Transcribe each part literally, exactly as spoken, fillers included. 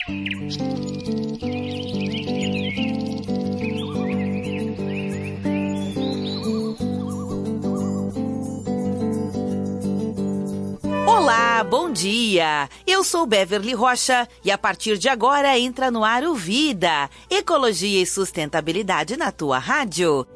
Olá, bom dia! Eu sou Beverly Rocha e a partir de agora entra no ar o Vida, Ecologia e Sustentabilidade na tua rádio.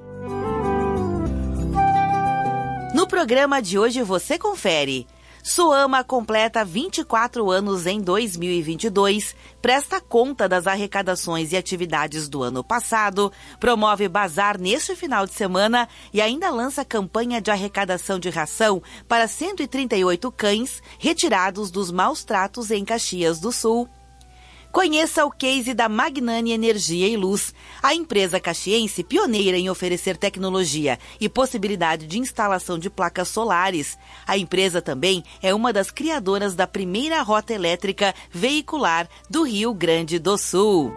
No programa de hoje você confere. Soama completa vinte e quatro anos em dois mil e vinte e dois, presta conta das arrecadações e atividades do ano passado, promove bazar neste final de semana e ainda lança campanha de arrecadação de ração para cento e trinta e oito cães retirados dos maus tratos em Caxias do Sul. Conheça o case da Magnani Energia e Luz, a empresa caxiense pioneira em oferecer tecnologia e possibilidade de instalação de placas solares. A empresa também é uma das criadoras da primeira rota elétrica veicular do Rio Grande do Sul.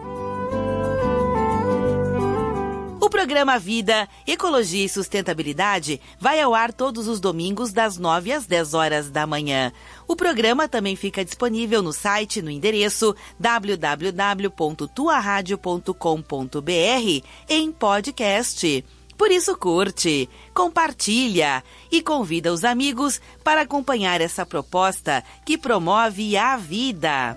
O programa Vida, Ecologia e Sustentabilidade vai ao ar todos os domingos das nove às dez horas da manhã. O programa também fica disponível no site no endereço w w w ponto tua rádio ponto com ponto b r em podcast. Por isso curte, compartilha e convida os amigos para acompanhar essa proposta que promove a vida.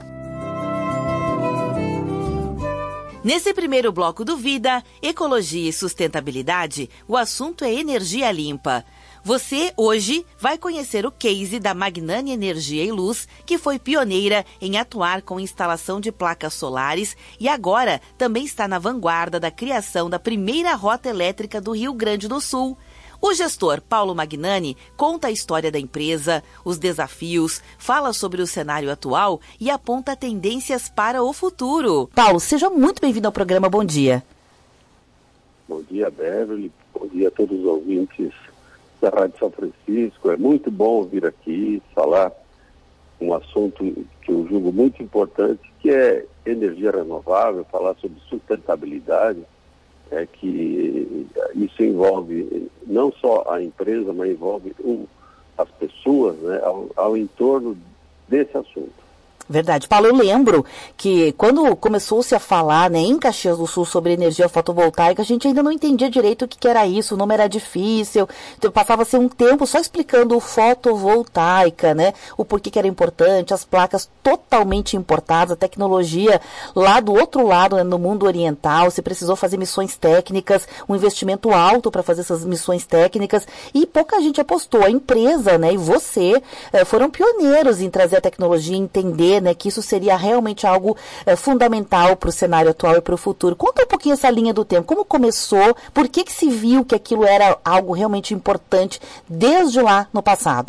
Nesse primeiro bloco do Vida, Ecologia e Sustentabilidade, o assunto é energia limpa. Você, hoje, vai conhecer o case da Magnani Energia e Luz, que foi pioneira em atuar com instalação de placas solares e agora também está na vanguarda da criação da primeira rota elétrica do Rio Grande do Sul. O gestor Paulo Magnani conta a história da empresa, os desafios, fala sobre o cenário atual e aponta tendências para o futuro. Paulo, seja muito bem-vindo ao programa. Bom dia. Bom dia, Beverly. Bom dia a todos os ouvintes da Rádio São Francisco. É muito bom vir aqui falar um assunto que eu julgo muito importante, que é energia renovável, falar sobre sustentabilidade. É que isso envolve não só a empresa, mas envolve um, as pessoas, né, ao, ao entorno desse assunto. Verdade. Paulo, eu lembro que quando começou-se a falar, né, em Caxias do Sul sobre energia fotovoltaica, a gente ainda não entendia direito o que, que era isso, o nome era difícil, então passava-se um tempo só explicando o fotovoltaica, né, o porquê que era importante, as placas totalmente importadas, a tecnologia lá do outro lado, né, no mundo oriental, se precisou fazer missões técnicas, um investimento alto para fazer essas missões técnicas, e pouca gente apostou. A empresa, né, e você eh, foram pioneiros em trazer a tecnologia, entender, né, que isso seria realmente algo é, fundamental para o cenário atual e para o futuro. Conta um pouquinho essa linha do tempo, como começou, por que que se viu que aquilo era algo realmente importante desde lá no passado?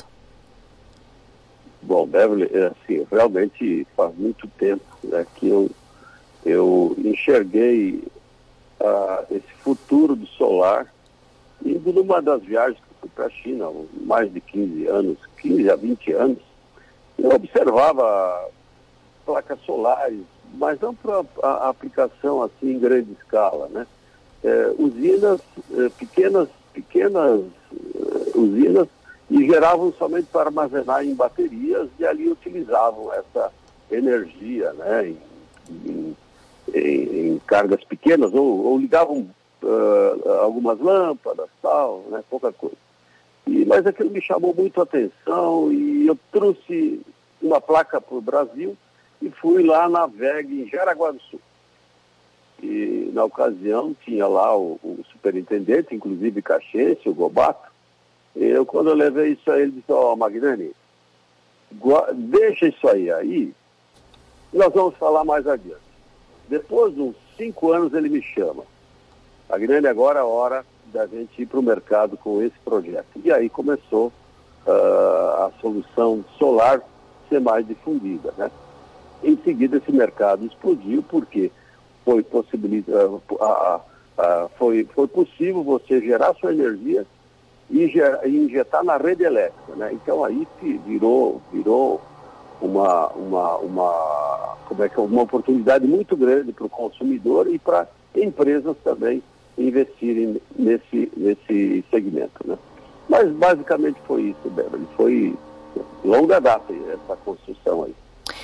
Bom, Beverly, assim, realmente faz muito tempo, né, que eu, eu enxerguei uh, esse futuro do solar indo numa das viagens que eu fui para a China, há mais de quinze anos, quinze a vinte anos. Eu observava placas solares, mas não para a aplicação assim em grande escala, né? É, usinas, é, pequenas, pequenas é, usinas, e geravam somente para armazenar em baterias e ali utilizavam essa energia, né, em, em, em, em cargas pequenas, ou, ou ligavam uh, algumas lâmpadas, tal, né, pouca coisa. E, mas aquilo me chamou muito a atenção e eu trouxe uma placa para o Brasil e fui lá na V E G em Jaraguá do Sul. E na ocasião tinha lá o, o superintendente, inclusive caxiense, o Gobato. E eu, quando eu levei isso aí, ele disse: ó, oh, Magnani, deixa isso aí aí, nós vamos falar mais adiante. Depois de uns cinco anos ele me chama: Magnani, agora é a hora da gente ir para o mercado com esse projeto. E aí começou uh, a solução solar ser mais difundida, né? Em seguida esse mercado explodiu porque foi, possibilita, uh, uh, uh, foi, foi possível você gerar sua energia e, ger, e injetar na rede elétrica, né? Então aí virou, virou uma, uma, uma, como é que é, uma oportunidade muito grande para o consumidor e para empresas também investirem nesse, nesse segmento, né? Mas basicamente foi isso, Beverly. Foi longa data essa construção aí.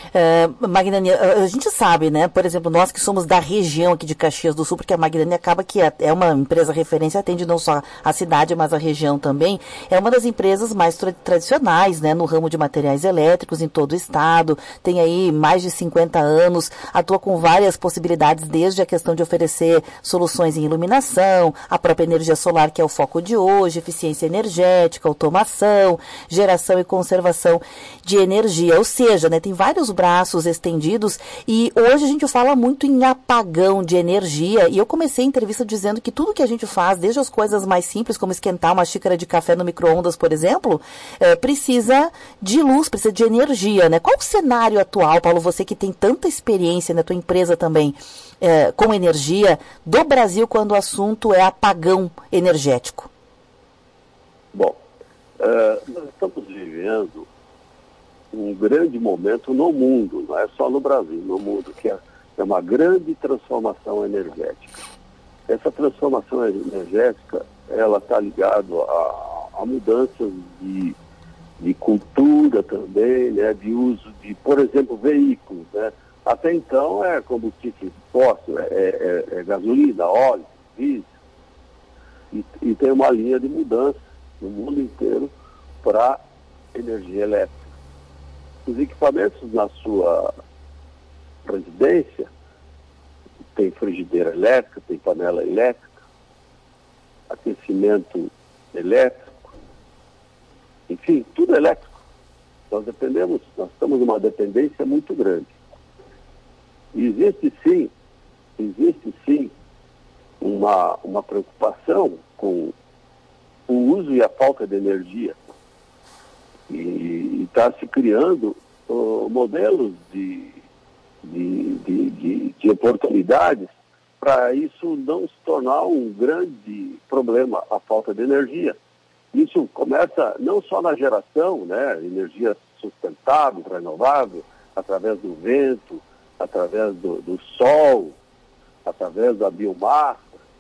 É, Magnani, a gente sabe, né? Por exemplo, nós que somos da região aqui de Caxias do Sul, porque a Magnani acaba que é uma empresa referência, atende não só a cidade, mas a região também. É uma das empresas mais tra tradicionais, né? No ramo de materiais elétricos em todo o estado. Tem aí mais de cinquenta anos, atua com várias possibilidades, desde a questão de oferecer soluções em iluminação, a própria energia solar, que é o foco de hoje, eficiência energética, automação, geração e conservação de energia. Ou seja, né? Tem vários braços estendidos e hoje a gente fala muito em apagão de energia e eu comecei a entrevista dizendo que tudo que a gente faz, desde as coisas mais simples, como esquentar uma xícara de café no micro-ondas, por exemplo, é, precisa de luz, precisa de energia, né? Qual o cenário atual, Paulo, você que tem tanta experiência na tua empresa também é, com energia, do Brasil quando o assunto é apagão energético? Bom, uh, nós estamos vivendo um grande momento no mundo, não é só no Brasil, no mundo, que é, é uma grande transformação energética. Essa transformação energética, ela está ligada a, a mudanças de, de cultura também, né, de uso de, por exemplo, veículos, né? Até então é combustível fóssil, é, é, é gasolina, óleo, diesel, e, e tem uma linha de mudança no mundo inteiro para energia elétrica. Os equipamentos na sua residência, tem frigideira elétrica, tem panela elétrica, aquecimento elétrico, enfim, tudo elétrico. Nós dependemos, nós estamos numa dependência muito grande. E existe sim, existe sim uma, uma preocupação com o uso e a falta de energia. E está se criando uh, modelos de, de, de, de, de oportunidades para isso não se tornar um grande problema, a falta de energia. Isso começa não só na geração, né, energia sustentável, renovável, através do vento, através do, do sol, através da biomassa,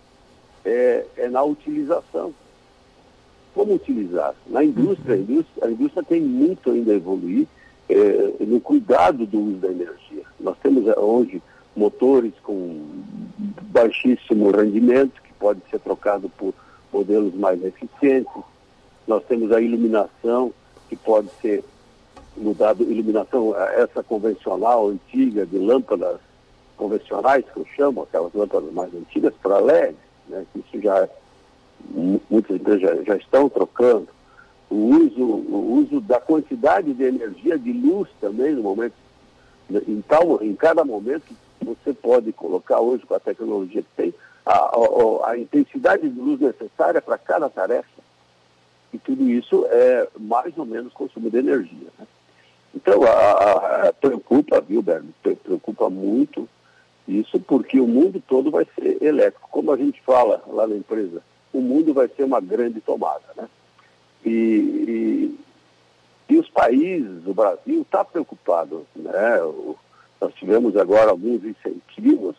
é, é na utilização. Como utilizar? Na indústria, a indústria, a indústria tem muito ainda a evoluir é, no cuidado do uso da energia. Nós temos hoje motores com baixíssimo rendimento, que pode ser trocado por modelos mais eficientes. Nós temos a iluminação, que pode ser mudada, iluminação essa convencional, antiga, de lâmpadas convencionais, que eu chamo, aquelas lâmpadas mais antigas, para L E D, né? Isso já muitas empresas já, já estão trocando. O uso, o uso da quantidade de energia, de luz também, no momento, em, tal, em cada momento, você pode colocar hoje, com a tecnologia que tem, a, a, a intensidade de luz necessária para cada tarefa. E tudo isso é mais ou menos consumo de energia, né? Então, a, a, preocupa, viu, Berno? Preocupa muito isso, porque o mundo todo vai ser elétrico. Como a gente fala lá na empresa, o mundo vai ser uma grande tomada, né? E, e, e os países, o Brasil está preocupado, né? O, nós tivemos agora alguns incentivos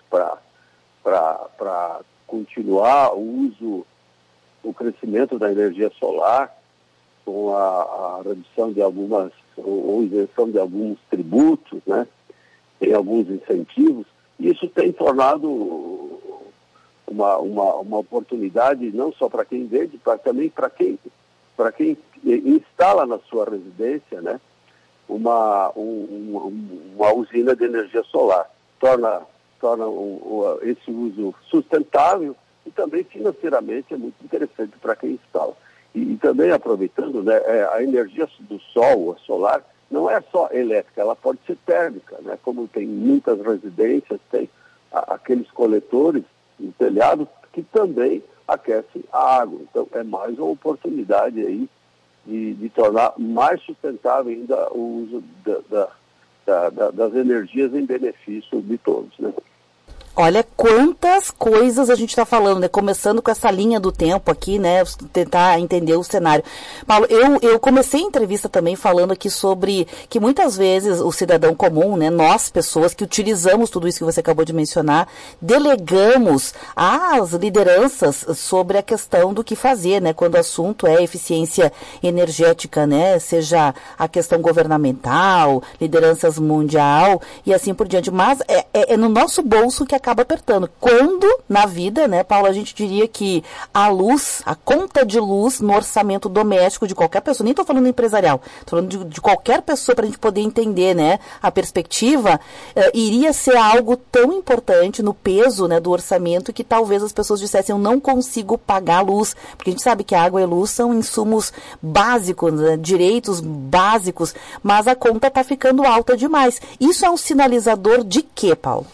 para continuar o uso, o crescimento da energia solar, com a, a redução de algumas, ou, ou isenção de alguns tributos, né? Tem alguns incentivos. Isso tem tornado Uma, uma, uma oportunidade não só para quem vende, mas também para quem, para quem instala na sua residência, né, uma, um, uma usina de energia solar. Torna, torna um, um, esse uso sustentável e também financeiramente é muito interessante para quem instala. E, e também aproveitando, né, a energia do sol, a solar, não é só elétrica, ela pode ser térmica, né, como tem muitas residências, tem a, aqueles coletores no telhado, que também aquece a água. Então, é mais uma oportunidade aí de, de tornar mais sustentável ainda o uso da, da, da, da, das energias em benefício de todos, né? Olha quantas coisas a gente está falando, né? Começando com essa linha do tempo aqui, né? Tentar entender o cenário. Paulo, eu, eu comecei a entrevista também falando aqui sobre que muitas vezes o cidadão comum, né? Nós, pessoas que utilizamos tudo isso que você acabou de mencionar, delegamos às lideranças sobre a questão do que fazer, né? Quando o assunto é eficiência energética, né? Seja a questão governamental, lideranças mundial e assim por diante. Mas é, é, é no nosso bolso que acaba apertando. Quando, na vida, né, Paulo, a gente diria que a luz, a conta de luz no orçamento doméstico de qualquer pessoa, nem estou falando empresarial, estou falando de, de qualquer pessoa para a gente poder entender, né, a perspectiva, eh, iria ser algo tão importante no peso, né, do orçamento que talvez as pessoas dissessem, eu não consigo pagar a luz, porque a gente sabe que a água e a luz são insumos básicos, né, direitos básicos, mas a conta está ficando alta demais. Isso é um sinalizador de quê, Paulo?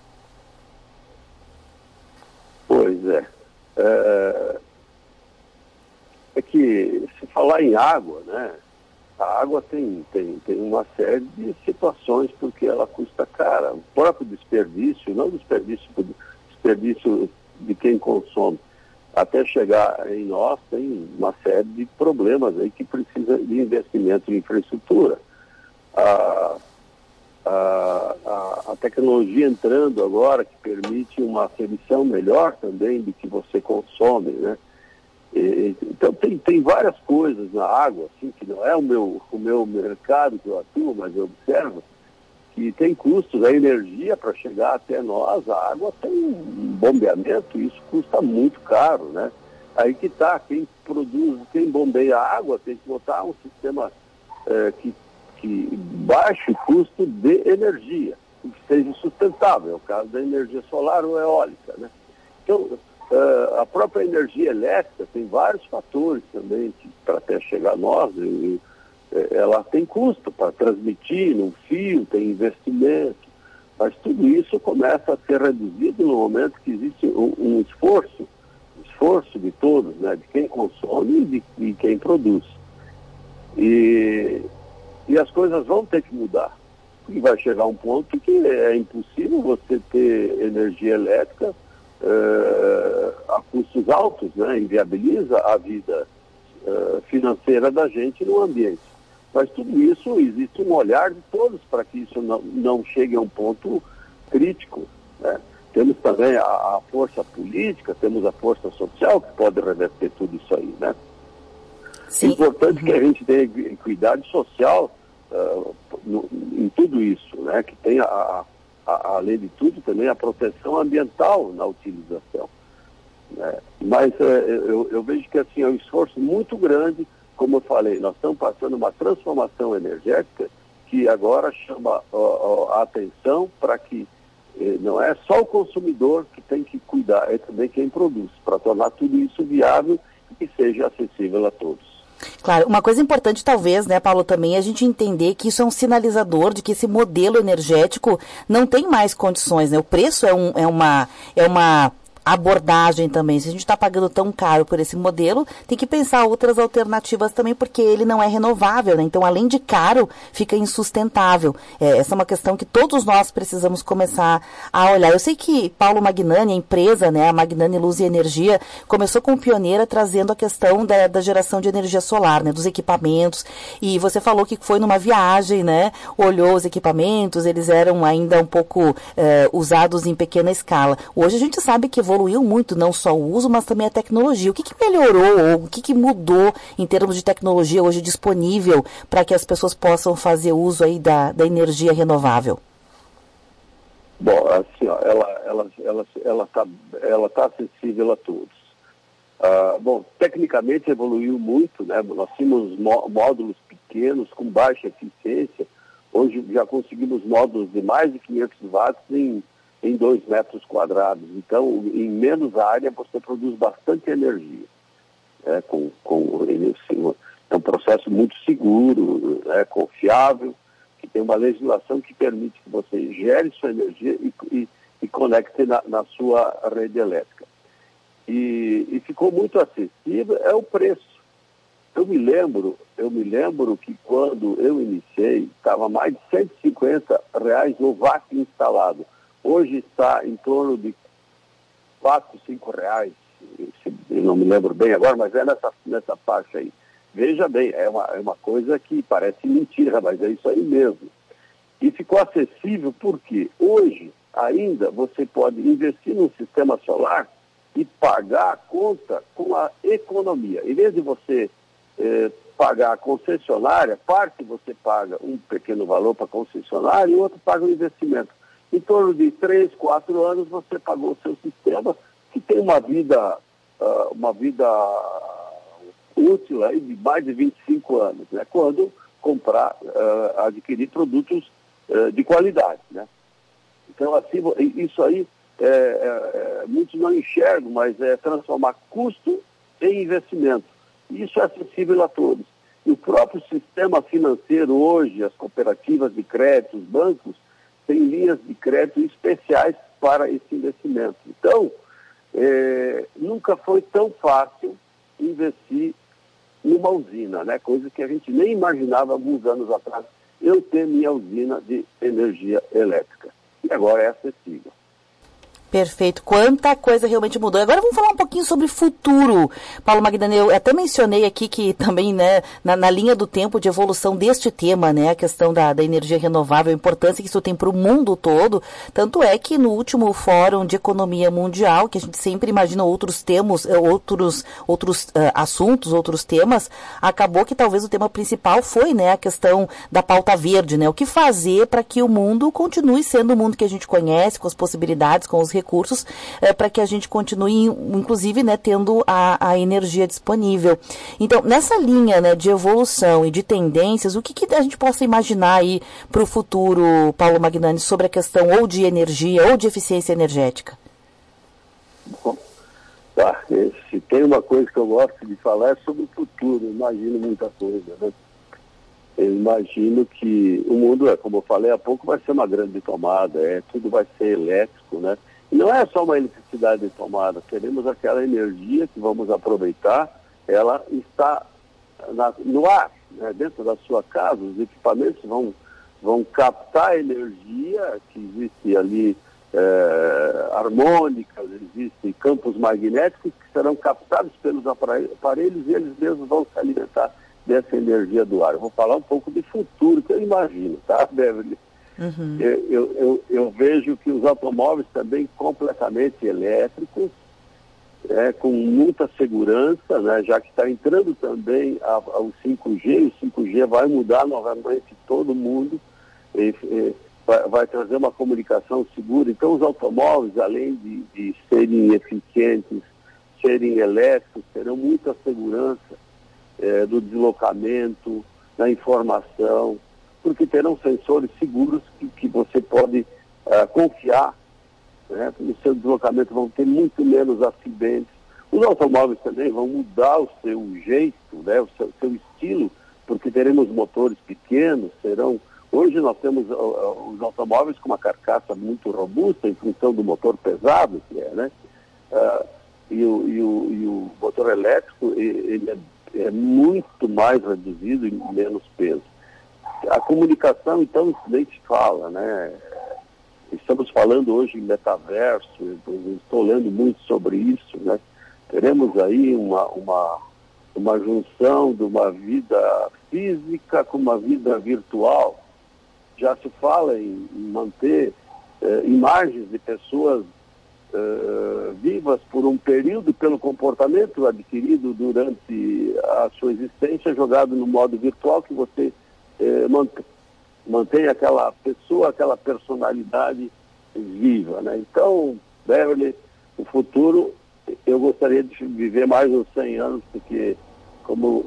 Pois é. é. É que, se falar em água, né, a água tem, tem, tem uma série de situações porque ela custa cara. O próprio desperdício, não desperdício, desperdício de quem consome, até chegar em nós, tem uma série de problemas aí que precisa de investimento em infraestrutura. A, a, a, a tecnologia entrando agora, que permite uma aferição melhor também do que você consome, né? E, então tem, tem várias coisas na água, assim, que não é o meu, o meu mercado que eu atuo, mas eu observo que tem custos, a energia para chegar até nós, a água tem um bombeamento, e isso custa muito caro, né? Aí que está, quem produz, quem bombeia a água tem que botar um sistema é, que, que baixe o custo de energia, que seja sustentável, é o caso da energia solar ou eólica, né? Então, Uh, a própria energia elétrica tem vários fatores também para até chegar a nós. E, e, ela tem custo para transmitir no fio, tem investimento, mas tudo isso começa a ser reduzido no momento que existe um, um esforço, esforço de todos, né, de quem consome e de, de quem produz. E, e as coisas vão ter que mudar. E vai chegar um ponto que é impossível você ter energia elétrica Uh, a custos altos, né, inviabiliza a vida uh, financeira da gente no ambiente. Mas tudo isso, existe um olhar de todos para que isso não, não chegue a um ponto crítico, né? Temos também a, a força política, temos a força social que pode reverter tudo isso aí, né? Sim. É importante uhum. que a gente tenha equidade social uh, no, em tudo isso, né? Que tenha a além de tudo, também a proteção ambiental na utilização. Né? Mas é, eu, eu vejo que assim, é um esforço muito grande, como eu falei, nós estamos passando uma transformação energética que agora chama ó, ó, a atenção para que eh, não é só o consumidor que tem que cuidar, é também quem produz, para tornar tudo isso viável e que seja acessível a todos. Claro, uma coisa importante talvez, né, Paulo, também é a gente entender que isso é um sinalizador de que esse modelo energético não tem mais condições, né? O preço é, um, é, uma, é uma abordagem também. Se a gente está pagando tão caro por esse modelo, tem que pensar outras alternativas também, porque ele não é renovável, né? Então, além de caro, fica insustentável. É, essa é uma questão que todos nós precisamos começar a olhar. Eu sei que Paulo Magnani, a empresa, né, a Magnani Luz e Energia, começou como pioneira trazendo a questão da, da geração de energia solar, né, dos equipamentos, e você falou que foi numa viagem, né, olhou os equipamentos, eles eram ainda um pouco é, usados em pequena escala. Hoje a gente sabe que evoluiu muito, não só o uso, mas também a tecnologia. O que, que melhorou, ou o que, que mudou em termos de tecnologia hoje disponível para que as pessoas possam fazer uso aí da, da energia renovável? Bom, assim, ó, ela ela ela ela está ela tá acessível a todos. Ah, bom, tecnicamente evoluiu muito, né? Nós tínhamos módulos pequenos com baixa eficiência. Hoje já conseguimos módulos de mais de quinhentos watts em em dois metros quadrados. Então, em menos área, você produz bastante energia. É, com, com, é um processo muito seguro, é, confiável, que tem uma legislação que permite que você gere sua energia e, e, e conecte na, na sua rede elétrica. E, e ficou muito acessível, é o preço. Eu me lembro, eu me lembro que quando eu iniciei, estava mais de cento e cinquenta reais o watt instalado. hoje está em torno de quatro, cinco reais, eu não me lembro bem agora, mas é nessa, nessa faixa aí. Veja bem, é uma, é uma coisa que parece mentira, mas é isso aí mesmo. E ficou acessível porque hoje ainda você pode investir num sistema solar e pagar a conta com a economia. Em vez de você eh, pagar a concessionária, parte você paga um pequeno valor para a concessionária e outro paga o investimento. Em torno de três, quatro anos você pagou o seu sistema, que tem uma vida, uh, uma vida útil aí de mais de vinte e cinco anos, né? Quando comprar, uh, adquirir produtos uh, de qualidade, né? Então, assim, isso aí, é, é, muitos não enxergam, mas é transformar custo em investimento. Isso é acessível a todos. E o próprio sistema financeiro hoje, as cooperativas de crédito, os bancos, têm linhas de crédito especiais para esse investimento. Então, é, nunca foi tão fácil investir numa usina, né? Coisa que a gente nem imaginava alguns anos atrás, eu ter minha usina de energia elétrica. E agora é acessível. Perfeito. Quanta coisa realmente mudou. Agora vamos falar um pouquinho sobre futuro. Paulo Magnani, eu até mencionei aqui que também, né, na, na linha do tempo de evolução deste tema, né, a questão da, da energia renovável, a importância que isso tem para o mundo todo. Tanto é que no último Fórum de Economia Mundial, que a gente sempre imagina outros temas, outros, outros uh, assuntos, outros temas, acabou que talvez o tema principal foi, né, a questão da pauta verde, né, o que fazer para que o mundo continue sendo o mundo que a gente conhece, com as possibilidades, com os recursos, é, para que a gente continue, inclusive, né, tendo a, a energia disponível. Então, nessa linha, né, de evolução e de tendências, o que, que a gente possa imaginar aí para o futuro, Paulo Magnani, sobre a questão ou de energia ou de eficiência energética? Bom, tá, se tem uma coisa que eu gosto de falar é sobre o futuro. Eu imagino muita coisa, né? Eu imagino que o mundo, é, como eu falei há pouco, vai ser uma grande tomada, é, tudo vai ser elétrico, né? Não é só uma eletricidade de tomada, teremos aquela energia que vamos aproveitar, ela está na, no ar, né, dentro da sua casa, os equipamentos vão, vão captar a energia que existe ali, é, harmônicas, existem campos magnéticos que serão captados pelos aparelhos e eles mesmos vão se alimentar dessa energia do ar. Eu vou falar um pouco de futuro, que eu imagino, tá, Beverly? Uhum. Eu, eu, eu, eu vejo que os automóveis também completamente elétricos, é, com muita segurança, né, já que está entrando também ao cinco G, o cinco G vai mudar novamente todo mundo, e, e, vai, vai trazer uma comunicação segura. Então os automóveis, além de, de serem eficientes, serem elétricos, terão muita segurança é, do deslocamento, da informação, porque terão sensores seguros que, que você pode uh, confiar, né? No seu deslocamento vão ter muito menos acidentes. Os automóveis também vão mudar o seu jeito, né? O seu, seu estilo, porque teremos motores pequenos, serão... Hoje nós temos uh, uh, os automóveis com uma carcaça muito robusta em função do motor pesado, que é, né? Uh, e, o, e, o, e o motor elétrico, ele é, é muito mais reduzido e menos peso. A comunicação, então, nem se fala, né? Estamos falando hoje em metaverso, eu estou lendo muito sobre isso, né? Teremos aí uma, uma, uma junção de uma vida física com uma vida virtual. Já se fala em, em manter eh, imagens de pessoas eh, vivas por um período pelo comportamento adquirido durante a sua existência, jogado no modo virtual, que você Eh, mantém, mantém aquela pessoa, aquela personalidade viva, né? Então, Beverly, o futuro, eu gostaria de viver mais uns cem anos, porque como,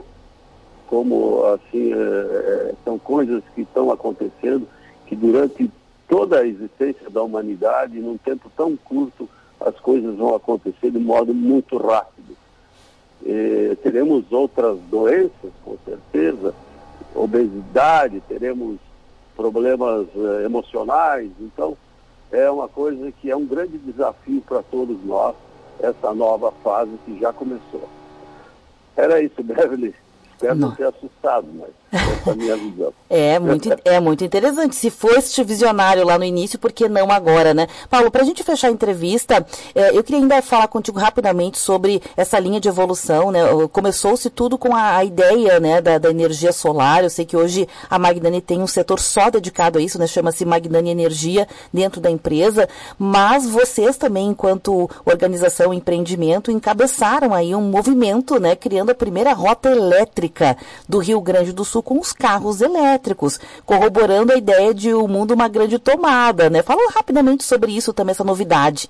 como assim, é, são coisas que estão acontecendo, que durante toda a existência da humanidade, num tempo tão curto, as coisas vão acontecer de modo muito rápido. Eh, teremos outras doenças, com certeza, obesidade, teremos problemas uh, emocionais. Então é uma coisa que é um grande desafio para todos nós, essa nova fase que já começou. Era isso, Beverly. Espero não, não ter assustado, mas essa é a minha visão. É muito, é muito interessante. Se fosse visionário lá no início, por que não agora, né? Paulo, para a gente fechar a entrevista, é, eu queria ainda falar contigo rapidamente sobre essa linha de evolução, né? Começou-se tudo com a, a ideia, né, da, da energia solar. Eu sei que hoje a Magnani tem um setor só dedicado a isso, né? Chama-se Magnani Energia dentro da empresa, mas vocês também, enquanto organização e empreendimento, encabeçaram aí um movimento, né? Criando a primeira rota elétrica do Rio Grande do Sul com os carros elétricos, corroborando a ideia de o mundo uma grande tomada, né? Fala rapidamente sobre isso também, essa novidade.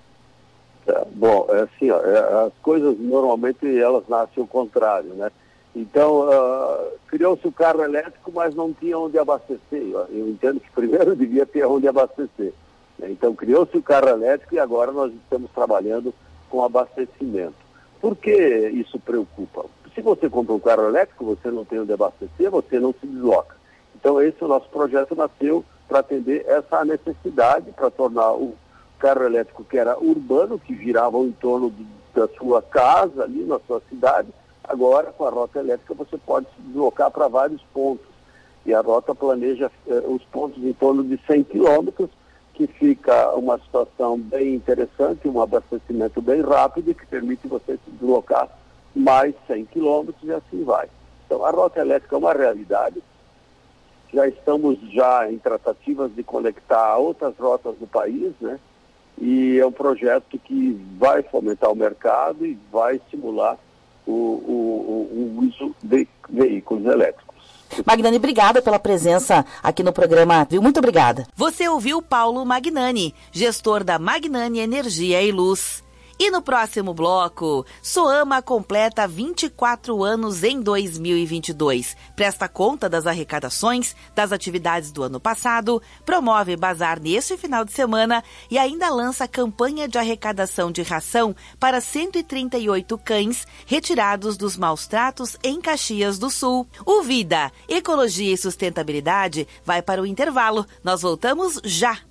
É, bom, é assim, ó, é, as coisas normalmente elas nascem ao contrário, né? Então, uh, criou-se o carro elétrico, mas não tinha onde abastecer. Eu, eu entendo que primeiro devia ter onde abastecer, né? Então, criou-se o carro elétrico e agora nós estamos trabalhando com abastecimento. Por que isso preocupa? Se você compra um carro elétrico, você não tem onde abastecer, você não se desloca. Então, esse o nosso projeto nasceu para atender essa necessidade, para tornar o carro elétrico que era urbano, que girava em torno de, da sua casa, ali na sua cidade. Agora, com a rota elétrica, você pode se deslocar para vários pontos. E a rota planeja eh, os pontos em torno de cem quilômetros, que fica uma situação bem interessante, um abastecimento bem rápido, que permite você se deslocar mais cem quilômetros e assim vai. Então, a rota elétrica é uma realidade. Já estamos já em tratativas de conectar outras rotas do país, né? E é um projeto que vai fomentar o mercado e vai estimular o, o, o, o uso de veículos elétricos. Magnani, obrigada pela presença aqui no programa. Muito obrigada. Você ouviu Paulo Magnani, gestor da Magnani Energia e Luz. E no próximo bloco, Soama completa vinte e quatro anos em dois mil e vinte e dois. Presta conta das arrecadações, das atividades do ano passado, promove bazar neste final de semana e ainda lança campanha de arrecadação de ração para cento e trinta e oito cães retirados dos maus tratos em Caxias do Sul. O Vida, Ecologia e Sustentabilidade vai para o intervalo. Nós voltamos já.